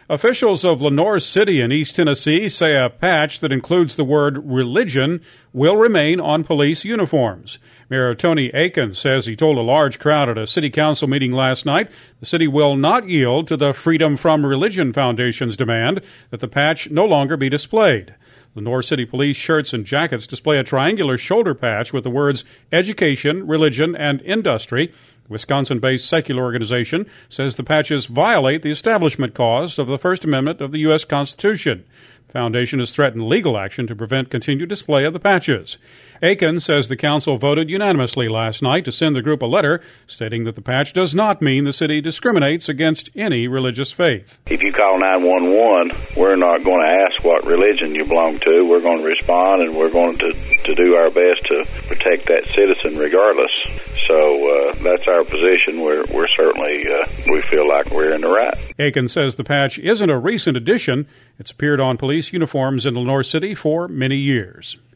Officials of Lenoir City in East Tennessee say a patch that includes the word religion will remain on police uniforms. Mayor Tony Aiken says he told a large crowd at a city council meeting last night the city will not yield to the Freedom from Religion Foundation's demand that the patch no longer be displayed. Lenoir City Police shirts and jackets display a triangular shoulder patch with the words education, religion, and industry. The Wisconsin-based secular organization says the patches violate the Establishment Clause of the First Amendment of the U.S. Constitution. The foundation has threatened legal action to prevent continued display of the patches. Aiken says the council voted unanimously last night to send the group a letter stating that the patch does not mean the city discriminates against any religious faith. If you call 911, we're not going to ask what religion you belong to. We're going to respond, and we're going to do our best to protect that citizen regardless. So that's our position. We're certainly, we feel like we're in the right. Aiken says the patch isn't a recent addition. It's appeared on police uniforms in Lenoir City for many years.